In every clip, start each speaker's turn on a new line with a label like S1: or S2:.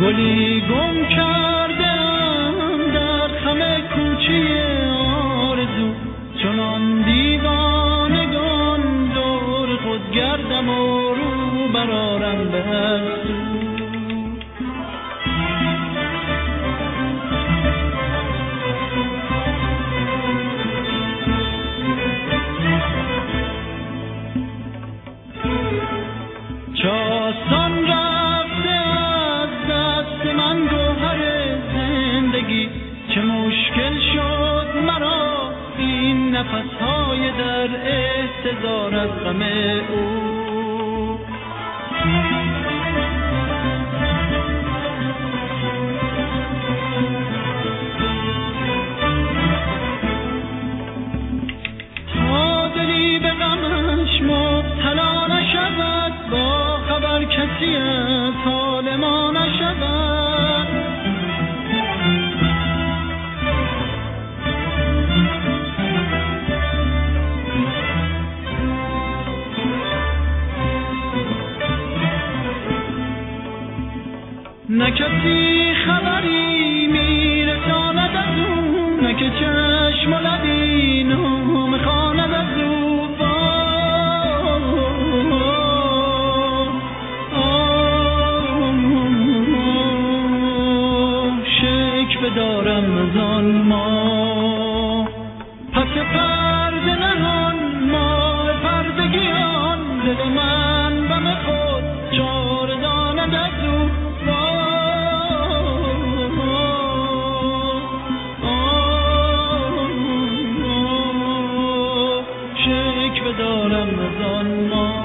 S1: گلی گم کردم در خم کوچه آرزو، چنان دیوانگان دور خود گردم و رو برارم به هر سو. چاستان رفته از دست من گوهر زندگی، چه مشکل شد مرا این نفس‌های در احتضار از غم او. تا دلی به غمش مبتلا نشود، با خبر کسی از حال ما نشود. نه کسی خبری میرساند از او، نه که چشم و لبی نام خواند از او. شکوه دارم از آن ما پس پرده نهان، ماه پردگیان، دل من بم خود چاره داند از او. شکوه دارم از آن ما.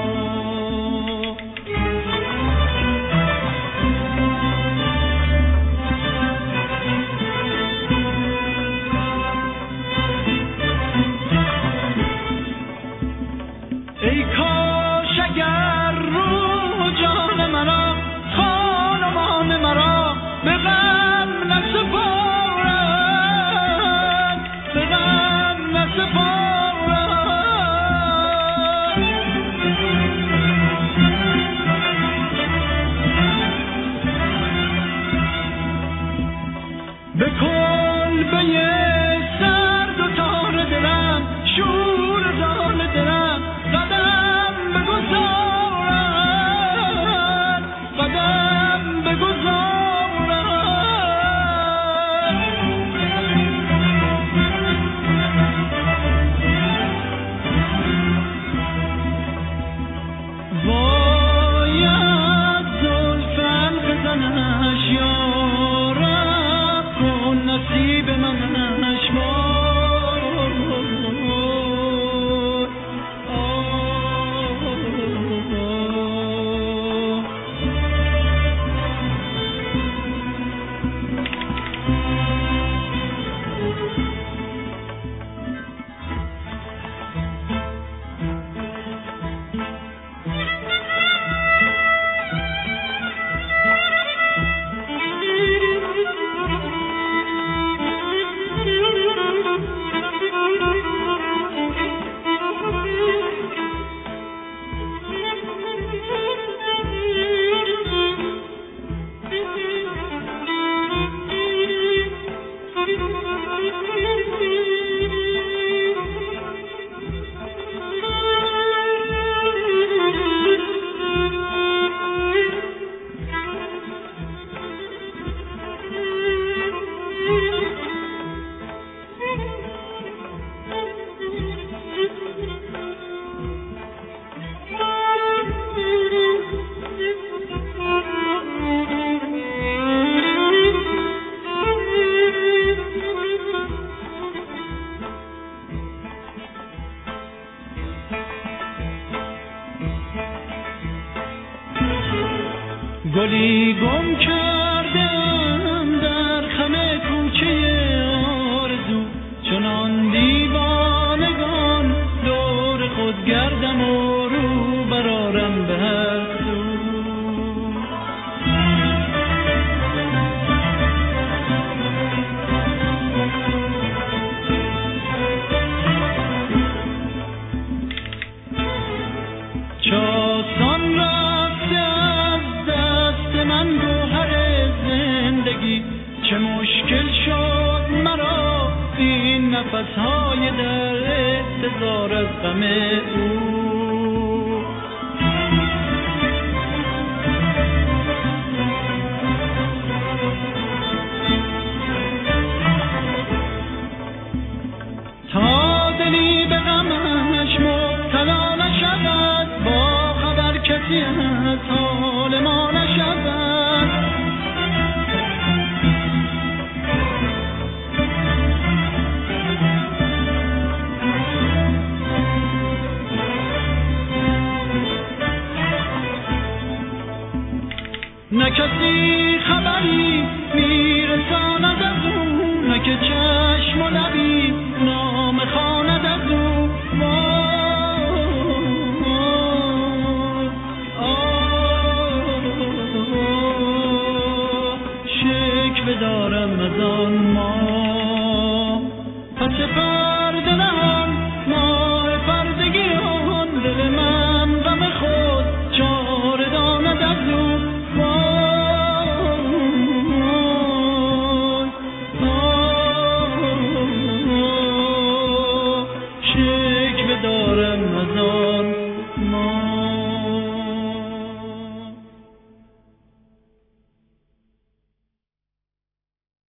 S1: ای کاش اگر روح جان مرا، خانمان مرا به غم نسپارد، به غم نسپارد. به کلبه سرد و تار دلم، شور زال دلم قدم بگذارد، قدم بگذارد. باید زلف حلق زنش یارب کن نصیب منش گلی گم کردم در خم کوچه آرزو، چنان دیوانگان دور خود گردم و رو برارم به هر سو. چاستان رفته از دست من گوهر چه مشکل شد مرا این نفسهای در انتظار از غم او. تا دلی به غمش مبتلا نشود، با خبر کسی از حال ما نشود. نه کسی خبری میرساند از او، نه که چشم و لبی نام خواند از او.